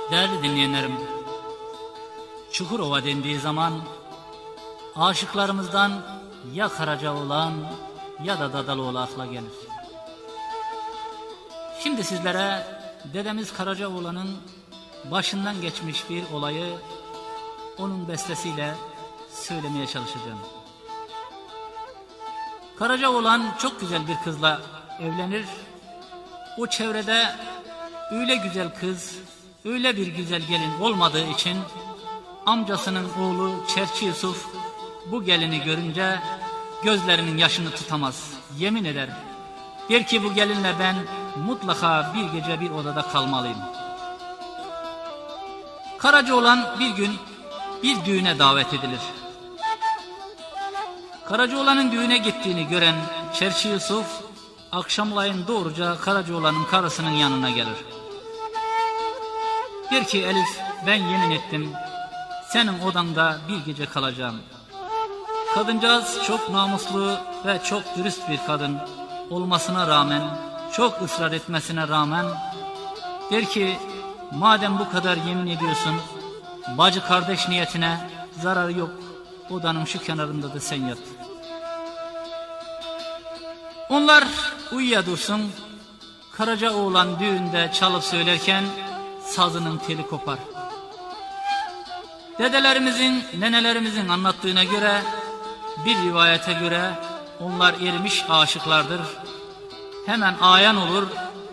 Değerli dinleyenlerim, Çukurova dendiği zaman aşıklarımızdan ya Karacaoğlan ya da Dadaloğlu akla gelir. Şimdi sizlere dedemiz Karacaoğlan'ın başından geçmiş bir olayı onun bestesiyle söylemeye çalışacağım. Karacaoğlan çok güzel bir kızla evlenir. O çevrede öyle güzel kız, öyle bir güzel gelin olmadığı için amcasının oğlu Çerçi Yusuf bu gelini görünce gözlerinin yaşını tutamaz. Yemin eder. Der ki bu gelinle ben mutlaka bir gece bir odada kalmalıyım. Karacaoğlan bir gün bir düğüne davet edilir. Karacaoğlan'ın düğüne gittiğini gören Çerçi Yusuf akşamlayın doğruca Karacaoğlan'ın karısının yanına gelir. Der ki Elif, ben yemin ettim senin odanda bir gece kalacağım. Kadıncağız çok namuslu ve çok dürüst bir kadın olmasına rağmen, çok ısrar etmesine rağmen der ki madem bu kadar yemin ediyorsun, bacı kardeş niyetine zararı yok, odanın şu kenarında da sen yat. Onlar uyuyadursun. Karacaoğlan düğünde çalıp söylerken sazının teli kopar. Dedelerimizin, nenelerimizin anlattığına göre, bir rivayete göre onlar erimiş aşıklardır. Hemen ayan olur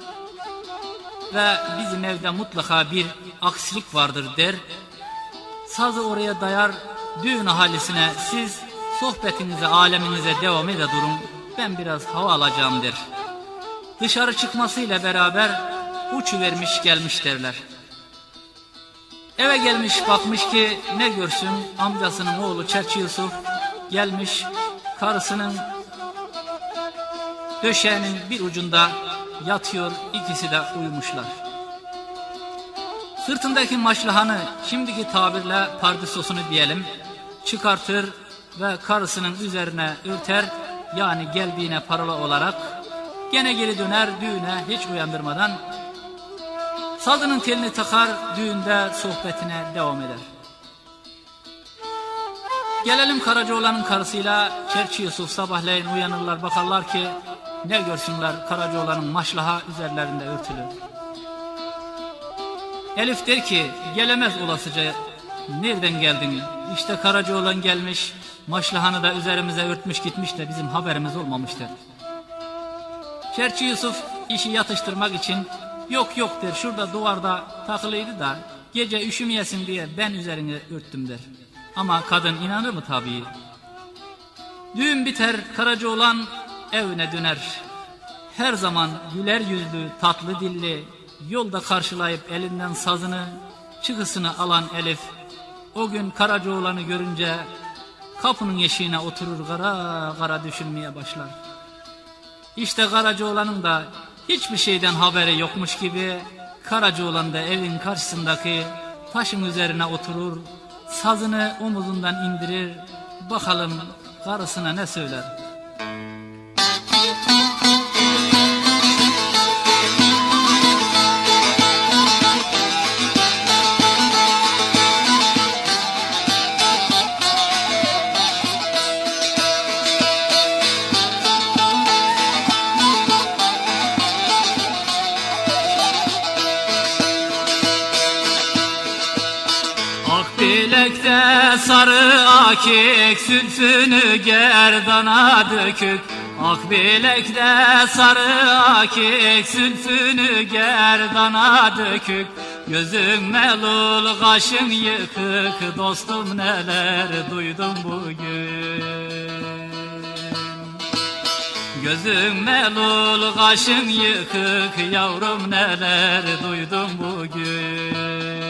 ve bizim evde mutlaka bir aksilik vardır der. Sazı oraya dayar, düğün ahalisine siz sohbetinize, aleminize devam ede durun, ben biraz hava alacağım der. Dışarı çıkmasıyla beraber uçuvermiş gelmiş derler. Eve gelmiş bakmış ki ne görsün, amcasının oğlu Çerçi Yusuf gelmiş karısının döşeğinin bir ucunda yatıyor, ikisi de uyumuşlar. Sırtındaki maşlahanı, şimdiki tabirle pardesosunu diyelim, çıkartır ve karısının üzerine örter, yani geldiğine paralı olarak gene geri döner düğüne hiç uyandırmadan. Sazının telini takar, düğünde sohbetine devam eder. Gelelim Karacaoğlan'ın karısıyla Çerçi Yusuf sabahleyin uyanırlar, bakarlar ki ne görsünler, Karacaoğlan'ın maşlaha üzerlerinde örtülü. Elif der ki gelemez olasıca, nereden geldin? İşte Karacaoğlan gelmiş, maşlahanı da üzerimize örtmüş gitmiş de bizim haberimiz olmamıştır. Çerçi Yusuf işi yatıştırmak için yok yok der, şurada duvarda takılıydı da gece üşümeyesin diye ben üzerine örttüm der. Ama kadın inanır mı tabii. Düğün biter, Karacaoğlan evine döner. Her zaman güler yüzlü, tatlı dilli, yolda karşılayıp elinden sazını, çıkısını alan Elif o gün Karacaoğlan'ı görünce kapının eşiğine oturur, kara kara düşünmeye başlar. İşte Karacaoğlan'ın da hiçbir şeyden haberi yokmuş gibi Karacaoğlan da evin karşısındaki taşın üzerine oturur, sazını omuzundan indirir, bakalım karısına ne söyler. Bilekte sarı akik, sülfünü gerdana dökük. Ak bilekte sarı akik, sülfünü gerdana dökük. Gözüm melul, kaşım yıkık, dostum neler duydum bugün. Gözüm melul, kaşım yıkık, yavrum neler duydum bugün.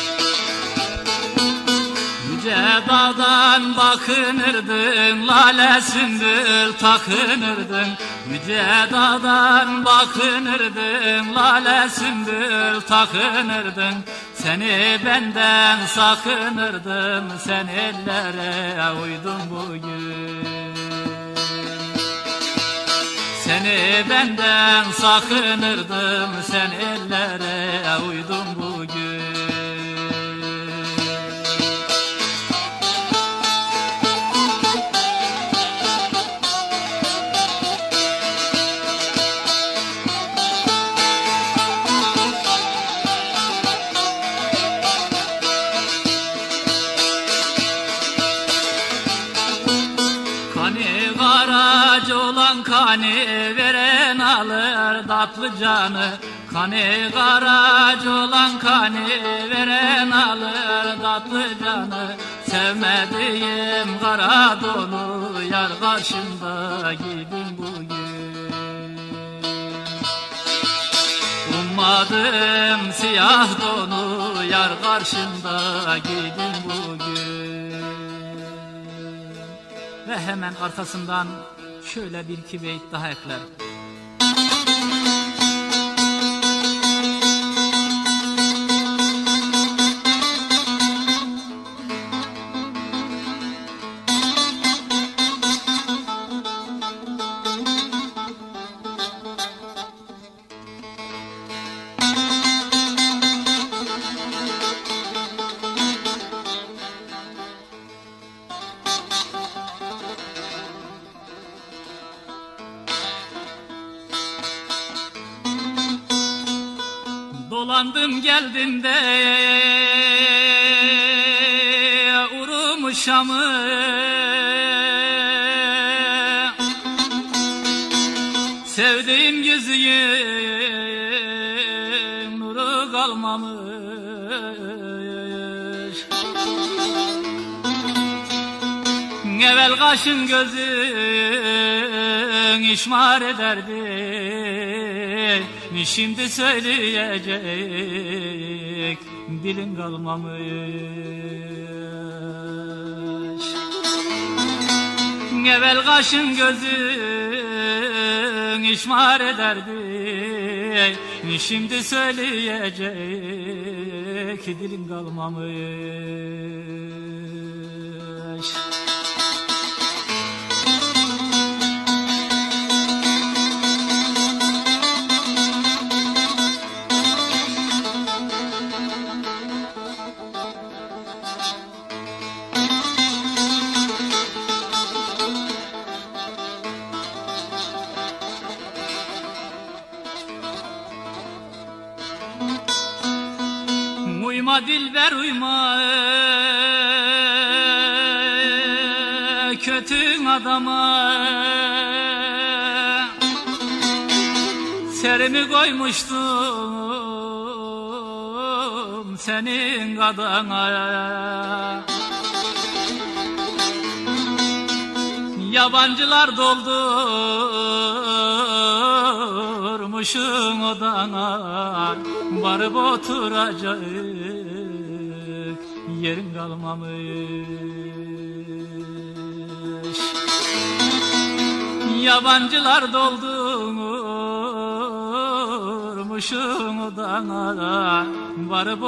Dağdan bakınırdın, lale lale sümbül takınırdın, yüce dağdan bakınırdın, lale sümbül takınırdın. Seni benden sakınırdım, sen ellere uydun bugün. Seni benden sakınırdım, sen ellere uydun bugün. Kani garacı olan kani veren alır tatlı canı. Kani garacı olan kani veren alır tatlı canı. Sevmediğim kara dolu yar karşımda gidin bugün. Ummadım siyah donu yar karşımda gidin bugün. Ve hemen arkasından şöyle bir iki beyt daha ekler. Dolandım geldim de urumuşamı, sevdiğim gözün nuru kalmamış. Evvel kaşın gözün işmar ederdi, şimdi söyleyecek dilin kalmamış. Evvel kaşın gözün işmar ederdi, şimdi söyleyecek dilin kalmamış. Uyma dilber uyma kötü adama, serimi koymuştum senin kadına. Yabancılar doldurmuşum odana, varıp oturacak yerin kalmamış. Yabancılar doldurmuşum odana, varıp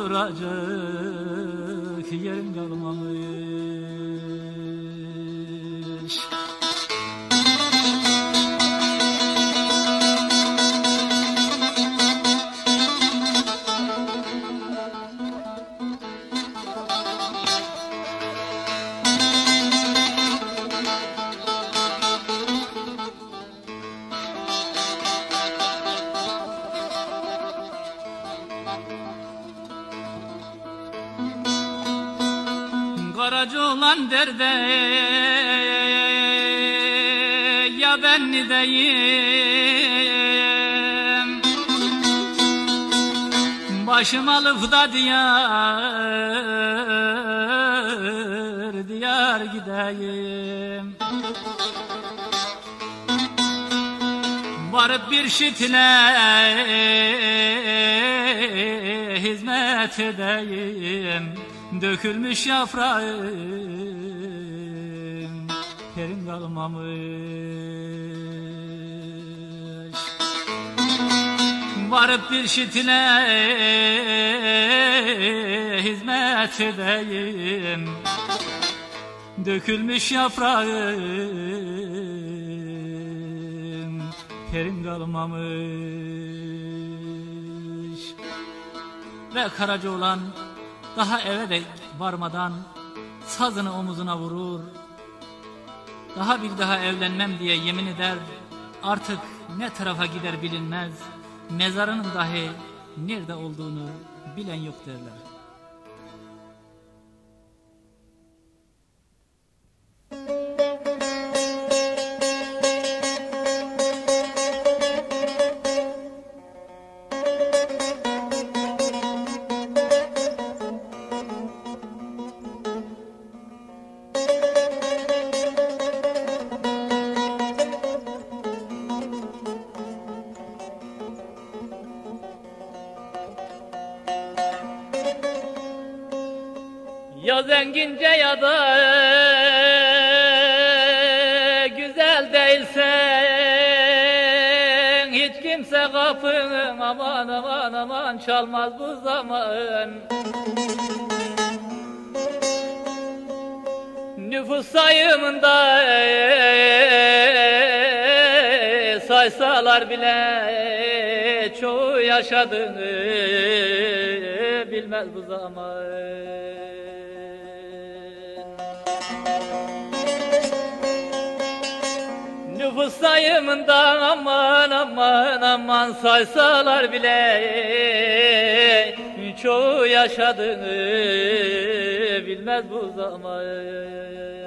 oturacak yerin kalmamış. Karacı olan derde ya ben ne diyeyim, başım alıp da diyar diyar gideyim. Varıp bir şitile hizmet edeyim, dökülmüş yaprağım yerin kalmamış. Varıp bir şitine hizmet edeyim, dökülmüş yaprağım perim kalmamış. Ve Karacaoğlan daha eve de varmadan sazını omuzuna vurur, daha evlenmem diye yemin eder, artık ne tarafa gider bilinmez, mezarının dahi nerede olduğunu bilen yok derler. Ya zengince ya da güzel değilsen, hiç kimse kapını aman aman aman çalmaz bu zaman. Nüfus sayımında saysalar bile çoğu yaşadığını bilmez bu zaman. Nüfus sayımından aman aman aman saysalar bile çoğu yaşadığını bilmez bu zaman.